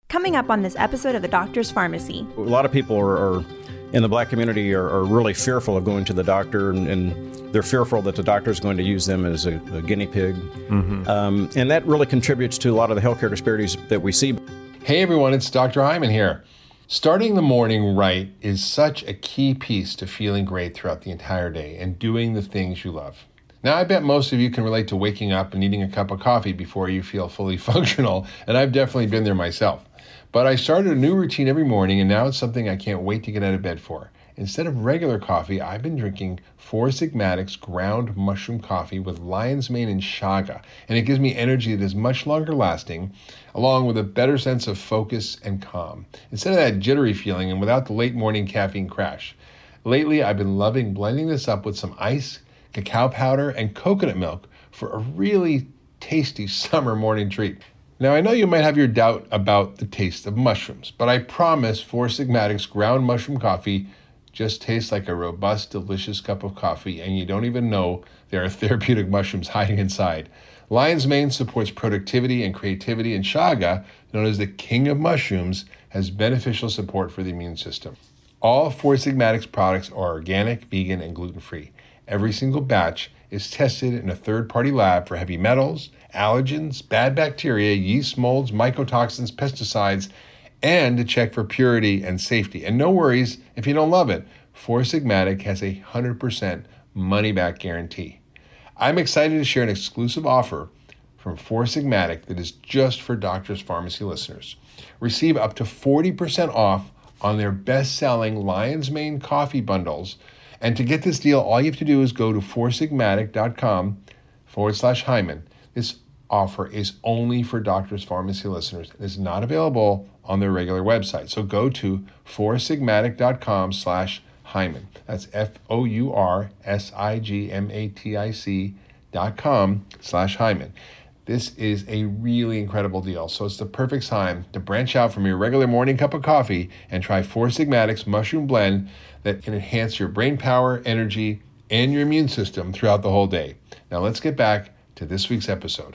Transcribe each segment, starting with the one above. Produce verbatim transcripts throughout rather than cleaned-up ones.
Coming up on this episode of The Doctor's Pharmacy. A lot of people are, are in the black community are, are really fearful of going to the doctor, and, and they're fearful that the doctor is going to use them as a, a guinea pig. Mm-hmm. Um, and that really contributes to a lot of the healthcare disparities that we see. Hey everyone, it's Doctor Hyman here. Starting the morning right is such a key piece to feeling great throughout the entire day and doing the things you love. Now, I bet most of you can relate to waking up and needing a cup of coffee before you feel fully functional, and I've definitely been there myself. But I started a new routine every morning, and now it's something I can't wait to get out of bed for. Instead of regular coffee, I've been drinking Four Sigmatics ground mushroom coffee with lion's mane and chaga, and it gives me energy that is much longer lasting, along with a better sense of focus and calm, instead of that jittery feeling and without the late morning caffeine crash. Lately, I've been loving blending this up with some ice, cacao powder, and coconut milk for a really tasty summer morning treat. Now, I know you might have your doubt about the taste of mushrooms, but I promise Four Sigmatics ground mushroom coffee just tastes like a robust, delicious cup of coffee, and you don't even know there are therapeutic mushrooms hiding inside. Lion's mane supports productivity and creativity, and chaga, known as the king of mushrooms, has beneficial support for the immune system. All Four Sigmatics products are organic, vegan, and gluten-free. Every single batch is tested in a third-party lab for heavy metals, allergens, bad bacteria, yeast molds, mycotoxins, pesticides, and to check for purity and safety. And no worries if you don't love it. Four Sigmatic has a one hundred percent money-back guarantee. I'm excited to share an exclusive offer from Four Sigmatic that is just for Doctor's Pharmacy listeners. Receive up to forty percent off on their best-selling Lion's Mane coffee bundles. And to get this deal, all you have to do is go to foursigmatic.com forward slash Hyman. This offer is only for Doctor's Pharmacy listeners. It is not available on their regular website. So go to foursigmatic.com slash Hyman. That's F-O-U-R-S-I-G-M-A-T-I-C dot com slash Hyman. This is a really incredible deal. So it's the perfect time to branch out from your regular morning cup of coffee and try Four Sigmatics Mushroom Blend that can enhance your brain power, energy, and your immune system throughout the whole day. Now let's get back to this week's episode.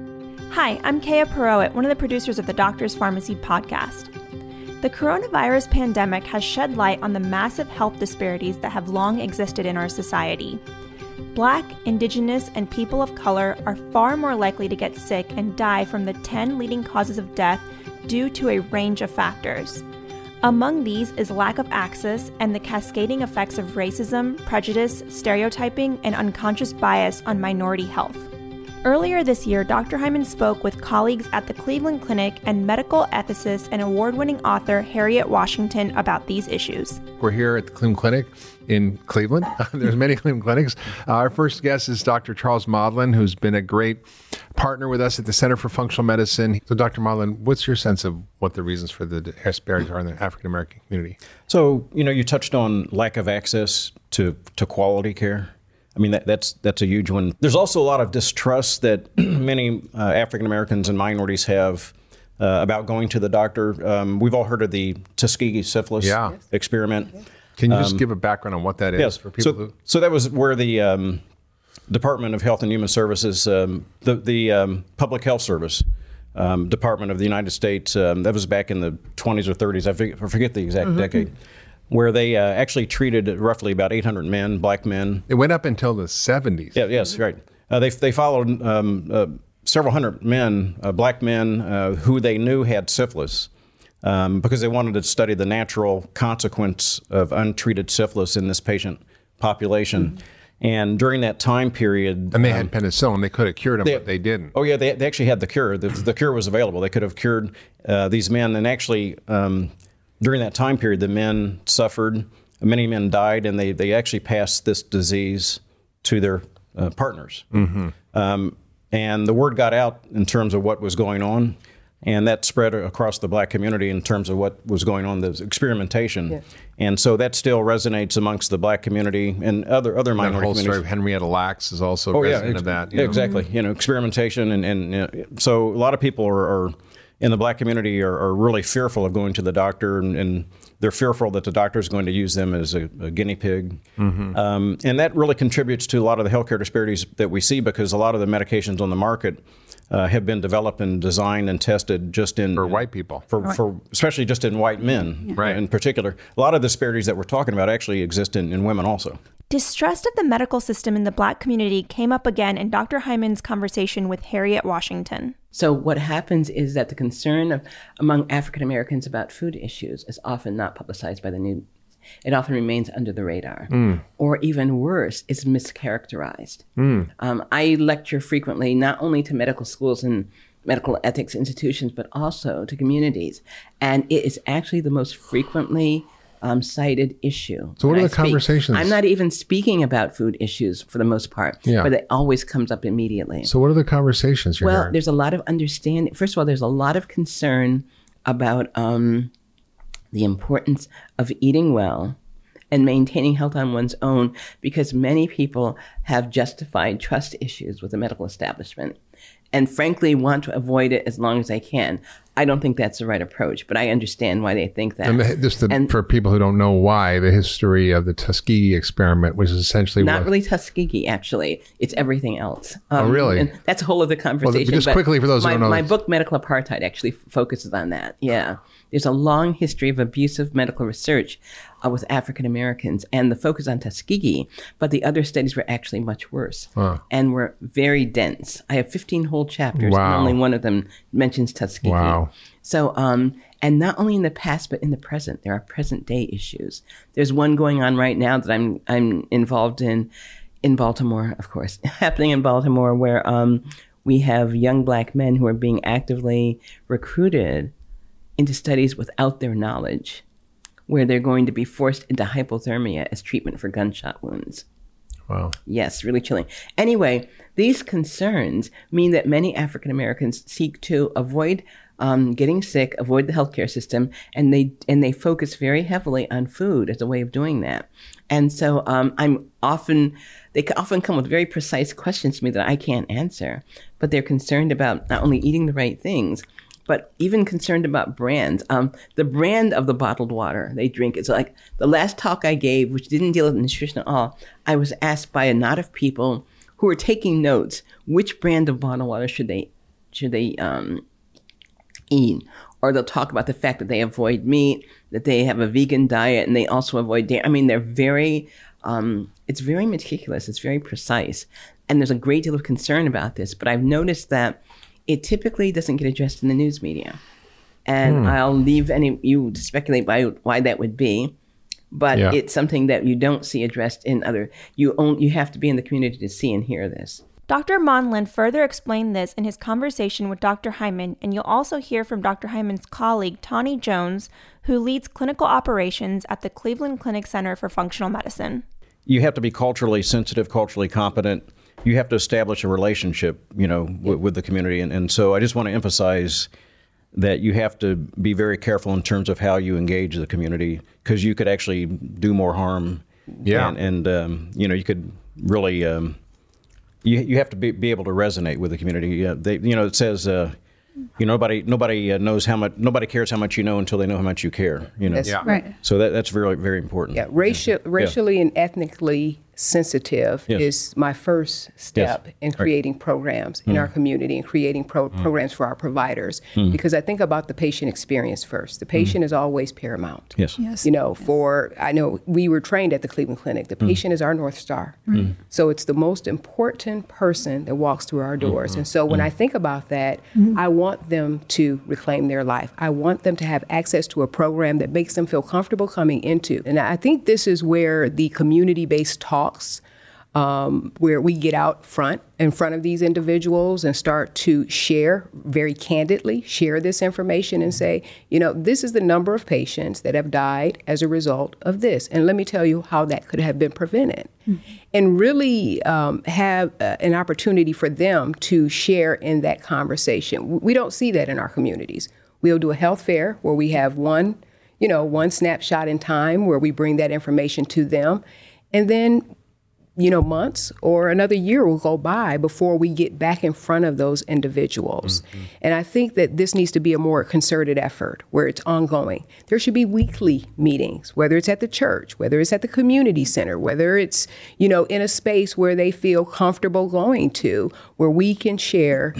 Hi, I'm Kaya Perowit, one of the producers of the Doctor's Pharmacy podcast. The coronavirus pandemic has shed light on the massive health disparities that have long existed in our society. Black, Indigenous, and people of color are far more likely to get sick and die from the ten leading causes of death due to a range of factors. Among these is lack of access and the cascading effects of racism, prejudice, stereotyping, and unconscious bias on minority health. Earlier this year, Doctor Hyman spoke with colleagues at the Cleveland Clinic and medical ethicist and award-winning author Harriet Washington about these issues. We're here at the Cleveland Clinic in Cleveland. There's many Cleveland clinics. Uh, our first guest is Doctor Charles Maudlin, who's been a great partner with us at the Center for Functional Medicine. So, Doctor Maudlin, what's your sense of what the reasons for the disparities are in the African-American community? So, you know, you touched on lack of access to, to quality care. I mean, that, that's that's a huge one. There's also a lot of distrust that many uh, African Americans and minorities have uh, about going to the doctor. Um, we've all heard of the Tuskegee syphilis yeah. experiment. Can you just um, give a background on what that is yes. for people so, who... So that was where the um, Department of Health and Human Services, um, the, the um, Public Health Service um, Department of the United States, um, that was back in the twenties or thirties, I forget, I forget the exact mm-hmm. decade, where they uh, actually treated roughly about eight hundred men, black men. It went up until the seventies. Yeah, yes, right. Uh, they they followed um, uh, several hundred men, uh, black men, uh, who they knew had syphilis, um, because they wanted to study the natural consequence of untreated syphilis in this patient population. Mm-hmm. And during that time period... And they um, had penicillin. They could have cured them, they, but they didn't. Oh, yeah, they, they actually had the cure. The, the cure was available. They could have cured uh, these men. And actually... Um, During that time period, the men suffered, many men died, and they, they actually passed this disease to their uh, partners. Mm-hmm. Um, and the word got out in terms of what was going on, and that spread across the black community in terms of what was going on, the experimentation. Yes. And so that still resonates amongst the black community and other other minority that whole communities. Story of Henrietta Lacks is also oh, resident yeah, ex- of that. You know? Exactly. You know, experimentation, and, and you know, so a lot of people are, are in the black community are, are really fearful of going to the doctor, and, and they're fearful that the doctor is going to use them as a, a guinea pig. Mm-hmm. Um, and that really contributes to a lot of the healthcare disparities that we see, because a lot of the medications on the market uh, have been developed and designed and tested just in... For white people. For, for especially just in white men, yeah. right. in particular. A lot of the disparities that we're talking about actually exist in, in women also. Distrust of the medical system in the black community came up again in Doctor Hyman's conversation with Harriet Washington. So what happens is that the concern of, among African Americans about food issues is often not publicized by the news. It often remains under the radar. Mm. Or even worse, it's mischaracterized. Mm. Um, I lecture frequently not only to medical schools and medical ethics institutions, but also to communities. And it is actually the most frequently Um, cited issue. So what are the speak. conversations? I'm not even speaking about food issues for the most part, yeah. but it always comes up immediately. So what are the conversations you're Well, hearing? There's a lot of understanding. First of all, there's a lot of concern about um, the importance of eating well and maintaining health on one's own, because many people have justified trust issues with the medical establishment and frankly want to avoid it as long as they can. I don't think that's the right approach, but I understand why they think that. And the, just the, and for people who don't know why, the history of the Tuskegee experiment was essentially not what? really Tuskegee, actually. It's everything else. Um, oh, really? And that's a whole other conversation. Well, just quickly for those my, who don't know. My book, Medical Apartheid, actually f- focuses on that. Yeah. There's a long history of abusive medical research uh, with African Americans, and the focus on Tuskegee, but the other studies were actually much worse huh. and were very dense. I have fifteen whole chapters, wow. and only one of them mentions Tuskegee. Wow. So, um, and not only in the past, but in the present, there are present day issues. There's one going on right now that I'm I'm involved in, in Baltimore, of course, happening in Baltimore, where um, we have young black men who are being actively recruited into studies without their knowledge, where they're going to be forced into hypothermia as treatment for gunshot wounds. Wow. Yes, really chilling. Anyway, these concerns mean that many African Americans seek to avoid um, getting sick, avoid the healthcare system, and they and they focus very heavily on food as a way of doing that. And so um, I'm often, they often come with very precise questions to me that I can't answer, but they're concerned about not only eating the right things, but even concerned about brands. Um, the brand of the bottled water they drink is like the last talk I gave, which didn't deal with nutrition at all. I was asked by a knot of people who were taking notes, which brand of bottled water should they should they um, eat? Or they'll talk about the fact that they avoid meat, that they have a vegan diet, and they also avoid dairy. I mean, they're very, um, it's very meticulous. It's very precise. And there's a great deal of concern about this. But I've noticed that it typically doesn't get addressed in the news media. And hmm. I'll leave any you to speculate by why that would be. But yeah. it's something that you don't see addressed in other, you own, you have to be in the community to see and hear this. Doctor Monlin further explained this in his conversation with Doctor Hyman, and you'll also hear from Doctor Hyman's colleague, Tawny Jones, who leads clinical operations at the Cleveland Clinic Center for Functional Medicine. You have to be culturally sensitive, culturally competent. You have to establish a relationship, you know, w- with the community. And, and so I just want to emphasize that you have to be very careful in terms of how you engage the community, because you could actually do more harm. Yeah. And, and um, you know, you could really, um, you you have to be, be able to resonate with the community. Uh, they, you know, it says, uh, you know, nobody nobody uh, knows how much, nobody cares how much you know until they know how much you care. You know, that's yeah. right. So that that's very very important. Yeah, racial, racially yeah. and ethnically sensitive yes. is my first step yes. in creating right. programs in mm. our community and creating pro- mm. programs for our providers. Mm. Because I think about the patient experience first. The patient mm. is always paramount. Yes. yes. You know, for, I know we were trained at the Cleveland Clinic. The patient mm. is our North Star. Mm. So it's the most important person that walks through our doors. Mm-hmm. And so when mm. I think about that, mm. I want them to reclaim their life. I want them to have access to a program that makes them feel comfortable coming into. And I think this is where the community-based talk Um, where we get out front in front of these individuals and start to share very candidly, share this information and say, you know, this is the number of patients that have died as a result of this. And let me tell you how that could have been prevented. Mm-hmm. And really um, have uh, an opportunity for them to share in that conversation. We don't see that in our communities. We'll do a health fair where we have one, you know, one snapshot in time where we bring that information to them. And then you know, months or another year will go by before we get back in front of those individuals. Mm-hmm. And I think that this needs to be a more concerted effort where it's ongoing. There should be weekly meetings, whether it's at the church, whether it's at the community center, whether it's, you know, in a space where they feel comfortable going to, where we can share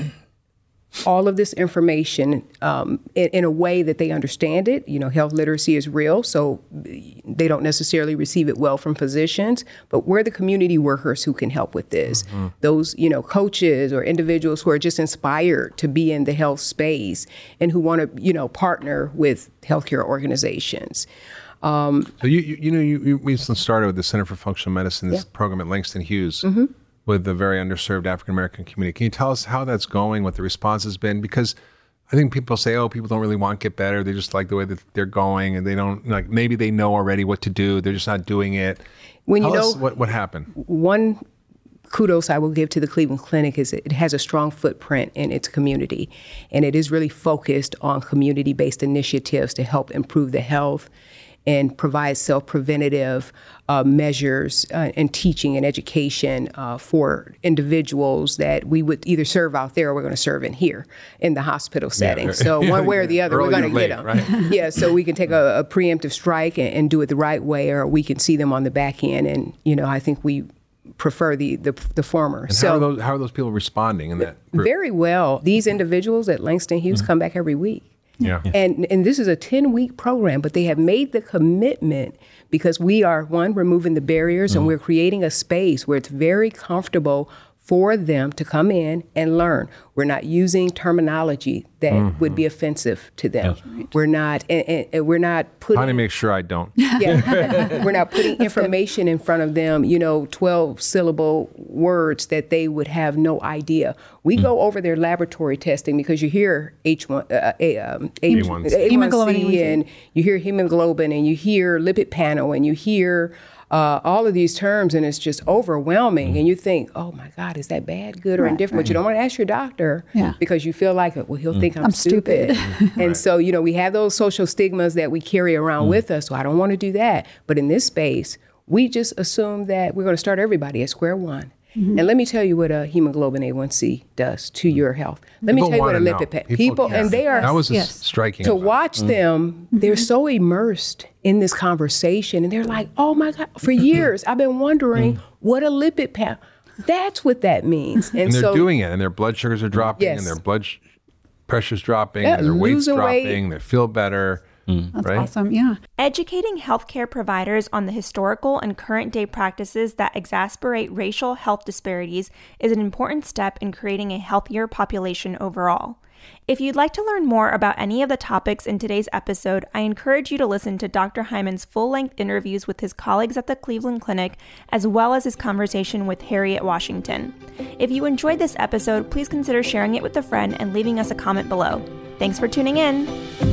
all of this information um, in, in a way that they understand it. You know, health literacy is real, so they don't necessarily receive it well from physicians, but we're the community workers who can help with this. Mm-hmm. Those, you know, coaches or individuals who are just inspired to be in the health space and who want to, you know, partner with healthcare organizations. Um, so you, you, you know, you, you recently started with the Center for Functional Medicine, this yeah. program at Langston Hughes. Mm-hmm. with the very underserved African-American community. Can you tell us how that's going, what the response has been? Because I think people say, oh, people don't really want to get better. They just like the way that they're going, and they don't, like, maybe they know already what to do. They're just not doing it. When tell you know us what, what happened. One kudos I will give to the Cleveland Clinic is it has a strong footprint in its community, and it is really focused on community-based initiatives to help improve the health and provide self-preventative uh, measures uh, and teaching and education uh, for individuals that we would either serve out there or we're going to serve in here in the hospital setting. Yeah. So one way or the other, we're going to get them. Right? Yeah, so we can take a, a preemptive strike and, and do it the right way, or we can see them on the back end. And, you know, I think we prefer the the, the former. And so how are, those, how are those people responding in that group? Very well. These individuals at Langston Hughes mm-hmm. come back every week. Yeah. And and this is a ten-week program, but they have made the commitment because we are, one, removing the barriers, mm. and we're creating a space where it's very comfortable for them to come in and learn. We're not using terminology that mm-hmm. would be offensive to them. Yes. Right. We're not and, and we're not putting. How to make sure I don't. Yeah, we're not putting information in front of them. You know, twelve syllable words that they would have no idea. We mm. go over their laboratory testing because you hear H one, uh, A, um, A one C, hemoglobin, and you hear hemoglobin, and you hear lipid panel, and you hear. Uh, all of these terms, and it's just overwhelming. Mm. And you think, oh my God, is that bad, good, or right, indifferent? Right. But you don't want to ask your doctor yeah. because you feel like, well, he'll mm. think I'm, I'm stupid. stupid. And right. so, you know, we have those social stigmas that we carry around mm. with us. So I don't want to do that. But in this space, we just assume that we're going to start everybody at square one. Mm-hmm. And let me tell you what a hemoglobin A one C does to your health. Let People me tell you what a lipid panel. People, People yeah. and they are that was yes. striking. To watch mm. them, mm-hmm. they're so immersed in this conversation, and they're like, "Oh my God!" For years, I've been wondering mm. what a lipid panel. That's what that means. And, and they're so, doing it, and their blood sugars are dropping, yes. and their blood sh- pressure's dropping, yeah, and their weight's dropping. Weight. They feel better. Mm. That's right? awesome, yeah. Educating healthcare providers on the historical and current day practices that exacerbate racial health disparities is an important step in creating a healthier population overall. If you'd like to learn more about any of the topics in today's episode, I encourage you to listen to Doctor Hyman's full-length interviews with his colleagues at the Cleveland Clinic, as well as his conversation with Harriet Washington. If you enjoyed this episode, please consider sharing it with a friend and leaving us a comment below. Thanks for tuning in.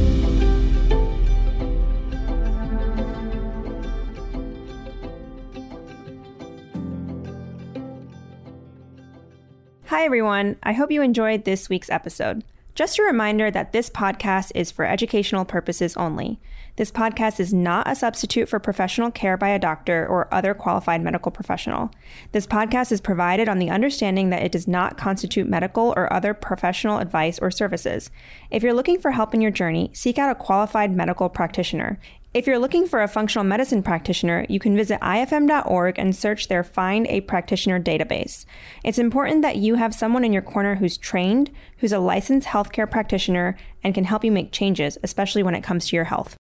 Hi, everyone. I hope you enjoyed this week's episode. Just a reminder that this podcast is for educational purposes only. This podcast is not a substitute for professional care by a doctor or other qualified medical professional. This podcast is provided on the understanding that it does not constitute medical or other professional advice or services. If you're looking for help in your journey, seek out a qualified medical practitioner. If you're looking for a functional medicine practitioner, you can visit I F M dot org and search their Find a Practitioner database. It's important that you have someone in your corner who's trained, who's a licensed healthcare practitioner, and can help you make changes, especially when it comes to your health.